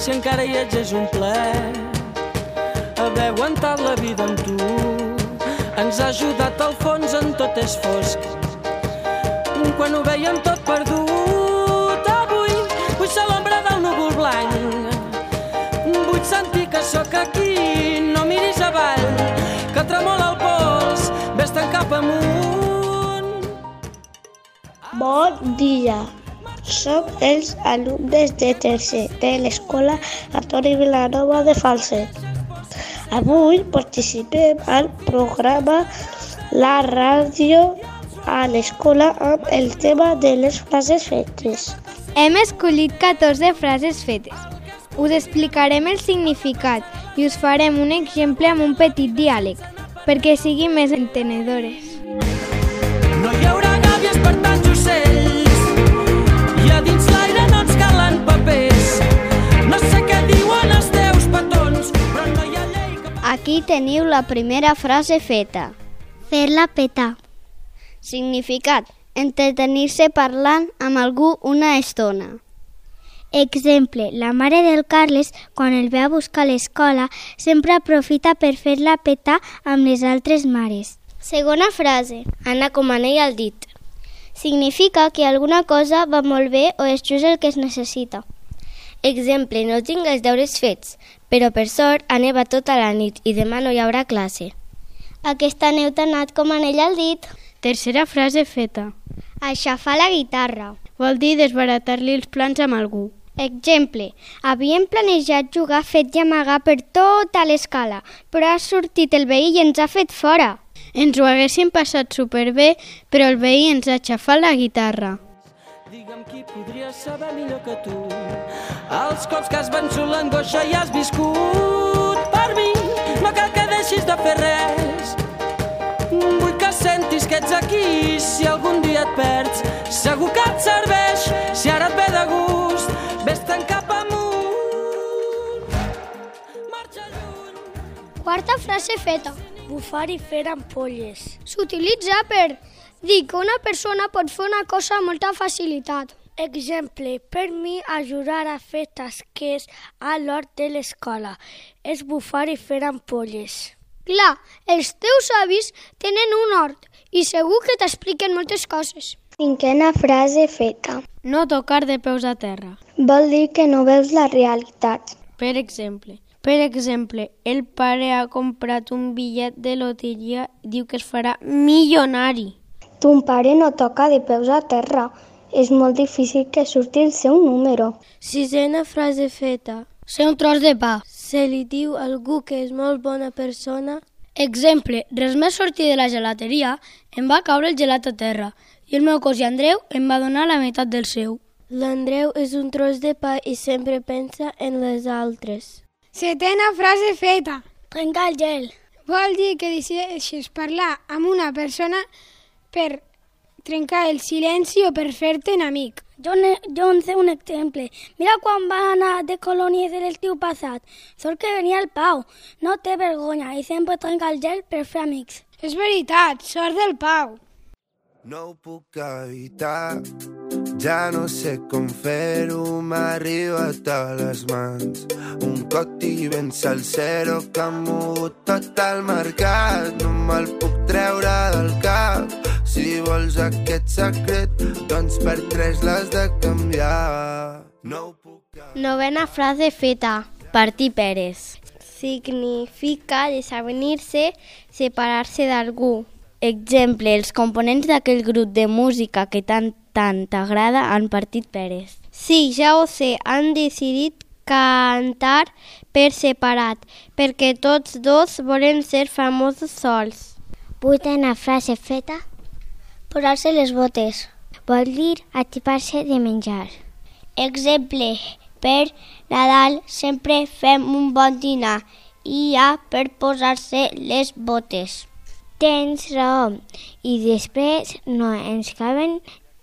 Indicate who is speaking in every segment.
Speaker 1: si encara hi ets és un plaer. Haver aguantat la vida amb tu ens ha ajudat, al fons en tot és fosc. Quan ho veiem tot perdut, avui vull ser l'ombra del núvol blanc. Vull sentir que sóc aquí, no miris avall, que tremola el pols, vés-te'n cap amunt.
Speaker 2: Bon dia, som els alumnes de tercer de l'Escola Antoni Vilanova de Falset. Avui participem al programa La Ràdio a l'escola amb el tema de les frases fetes.
Speaker 3: Hem escollit 14 frases fetes. Us explicarem el significat i us farem un exemple amb un petit diàleg, perquè siguin més entenedores.
Speaker 1: No hi haurà gàbies per tants ocells, i a dins l'aire no ens calen papers. No sé què diuen els teus petons, però no hi ha llei que...
Speaker 4: Aquí teniu la primera frase feta.
Speaker 5: Fer-la petar.
Speaker 4: Significat: entretenir-se parlant amb algú una estona.
Speaker 5: Exemple: la mare del Carles, quan el ve a buscar a l'escola, sempre aprofita per fer-la petar amb les altres mares.
Speaker 4: Segona frase: anar com anell al dit. Significa que alguna cosa va molt bé o és just el que es necessita. Exemple: no tinc els deures fets, però per sort ha nevat tota la nit i demà no hi haurà classe. Aquesta neu t'ha anat com anell al dit.
Speaker 3: Tercera frase feta.
Speaker 4: Aixafar la guitarra.
Speaker 3: Vol dir desbaratar-li els plans amb algú.
Speaker 4: Exemple: havíem planejat jugar fet i amagar per tota l'escala, però ha sortit el veí i ens ha fet fora.
Speaker 3: Ens ho haguéssim passat superbé, però el veí ens ha aixafat la guitarra.
Speaker 1: Digue'm qui podria saber millor que tu els cops que has vençut l'angoixa i has viscut per mi. No cal que deixis de fer res, vull que sentis que ets aquí. Si algun dia et perds, segur que et serveix. Si ara et ve de gust, vés-te'n cap amunt, marxa lluny.
Speaker 6: Quarta frase feta.
Speaker 2: Bufar i fer ampolles.
Speaker 6: S'utilitza per dir que una persona pot fer una cosa amb molta facilitat.
Speaker 2: Exemple: per mi ajudar a fer tasques a l'hort de l'escola és bufar i fer ampolles.
Speaker 6: Clar, els teus avis tenen un hort i segur que t'expliquen moltes coses.
Speaker 5: Cinquena frase feta.
Speaker 3: No tocar de peus a terra.
Speaker 5: Vol dir que no veus la realitat.
Speaker 3: Per exemple, el pare ha comprat un bitllet de loteria i diu que es farà milionari.
Speaker 5: Ton pare no toca de peus a terra. És molt difícil que surti el seu número.
Speaker 2: Sisena frase feta.
Speaker 6: Ser un tros de pa.
Speaker 2: Se li diu a algú que és molt bona persona.
Speaker 6: Exemple: res més sortir de la gelateria, em va caure el gelat a terra i el meu cosí Andreu em va donar la meitat del seu.
Speaker 2: L'Andreu és un tros de pa i sempre pensa en les altres.
Speaker 6: Setena frase feta.
Speaker 2: Trencar el gel.
Speaker 6: Vol dir que decideixes parlar amb una persona per trencar el silenci o per fer-te enemic.
Speaker 2: Jo en sé un exemple. Mira quan van anar de colònies el estiu passat. Sort que venia el Pau. No té vergonya i sempre trenca el gel per fer amics.
Speaker 6: És veritat, sort del Pau.
Speaker 7: No ho puc evitar, ja no sé com fer-ho, m'ha arribat a les mans. Un coti ben salsero que ha mogut tot el mercat. No me'l puc treure del cap. Si vols aquest secret, doncs per 3 l'has de canviar. No ho puc...
Speaker 4: Novena frase feta. Partir peres. Significa desavenir-se, separar-se d'algú. Exemple: els components d'aquell grup de música que tant t'agrada han partit peres. Sí, ja ho sé, han decidit cantar per separat, perquè tots dos volen ser famosos sols.
Speaker 5: Vuitena frase feta.
Speaker 4: Posar-se les botes.
Speaker 5: Vol dir atipar-se de menjar.
Speaker 4: Exemple: per Nadal sempre fem un bon dinar i ja per posar-se les botes.
Speaker 5: Tens raó. I després no ens caben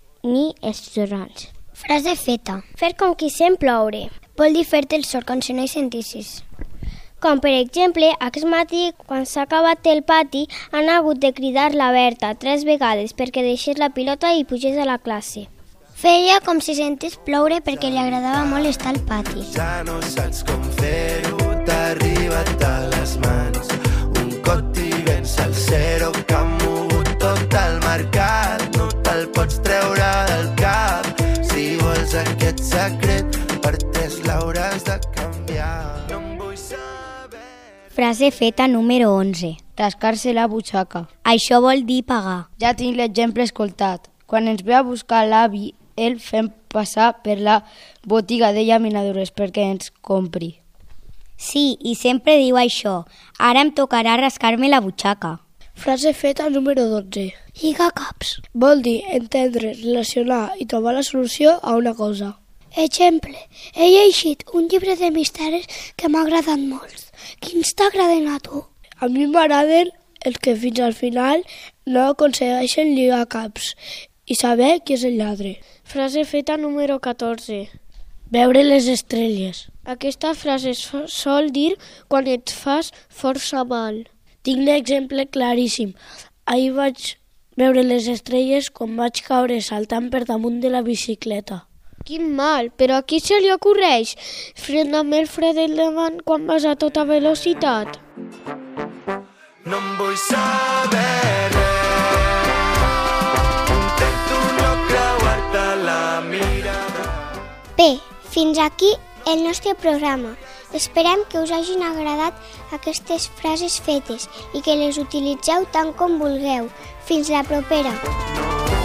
Speaker 5: ni els torrons.
Speaker 6: Frase feta.
Speaker 4: Fer com qui sent ploure.
Speaker 6: Vol dir fer-te el sort com si no hi sentissis.
Speaker 4: Com per exemple, aquest matí, quan s'ha acabat el pati, han hagut de cridar la Berta 3 vegades perquè deixés la pilota i pugés a la classe.
Speaker 5: Feia com si sentís ploure perquè li agradava molt estar al pati.
Speaker 7: Ja no saps com fer-ho, t'ha arribat a les mans. Un coti ben salsero que ha mogut tot el mercat. No te'l pots treure del cap. Si vols aquest secret, per 3 l'hauràs de canviar. No em vull saber...
Speaker 8: Frase feta número 11.
Speaker 9: Rascar-se la butxaca.
Speaker 8: Això vol dir pagar.
Speaker 9: Ja tinc l'exemple escoltat. Quan ens ve a buscar l'avi, el fem passar per la botiga de llaminadures perquè ens compri.
Speaker 8: Sí, i sempre diu això. Ara em tocarà rascar-me la butxaca.
Speaker 6: Frase feta número 12.
Speaker 5: Lligacaps.
Speaker 6: Vol dir entendre, relacionar i trobar la solució a una cosa.
Speaker 5: Exemple, he llegit un llibre de misteris que m'ha agradat molt. Quins t'agraden a tu?
Speaker 6: A mi m'agraden els que fins al final no aconsegueixen lligar caps i saber qui és el lladre.
Speaker 10: Frase feta número 14.
Speaker 6: Veure les estrelles.
Speaker 10: Aquesta frase sol dir quan et fas força mal.
Speaker 6: Tinc un exemple claríssim. Ahir vaig veure les estrelles quan vaig caure saltant per damunt de la bicicleta.
Speaker 10: Quin mal, però a qui se li ocorreix frenar amb el fre del davant quan vas a tota velocitat?
Speaker 7: No em vull saber res. Intento no creuar-te la mirada.
Speaker 5: Bé, fins aquí el nostre programa. Esperem que us hagin agradat aquestes frases fetes i que les utilitzeu tant com vulgueu. Fins la propera.